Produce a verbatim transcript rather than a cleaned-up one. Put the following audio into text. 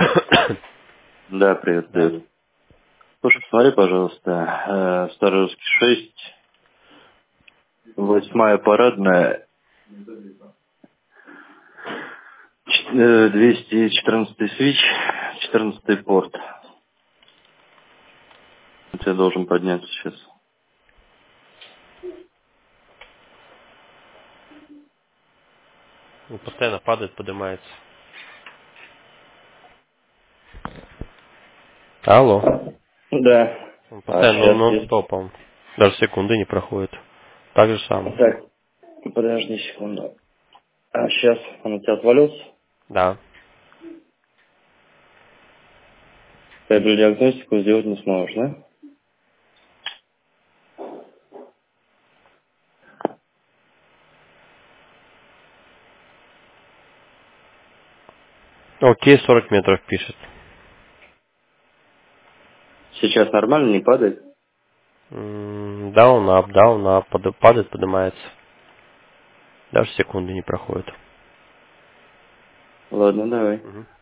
Да, привет, привет. Слушай, смотри, пожалуйста, э, Старорусский шесть, восьмая парадная, ч- э, двести четырнадцатый свич, четырнадцатый порт. Я должен подняться сейчас. Он постоянно падает, поднимается. Алло. Да. Он А постоянно сейчас есть. нон-стопом. Даже секунды не проходит. Так же самое. Так, подожди секунду. А сейчас он у тебя отвалился? Да. Ты диагностику сделать не сможешь, да? Окей, сорок метров пишет. Сейчас нормально, не падает? М, Down, up, down, up. Под- Падает, поднимается. Даже секунды не проходит. Ладно, давай. Мгм.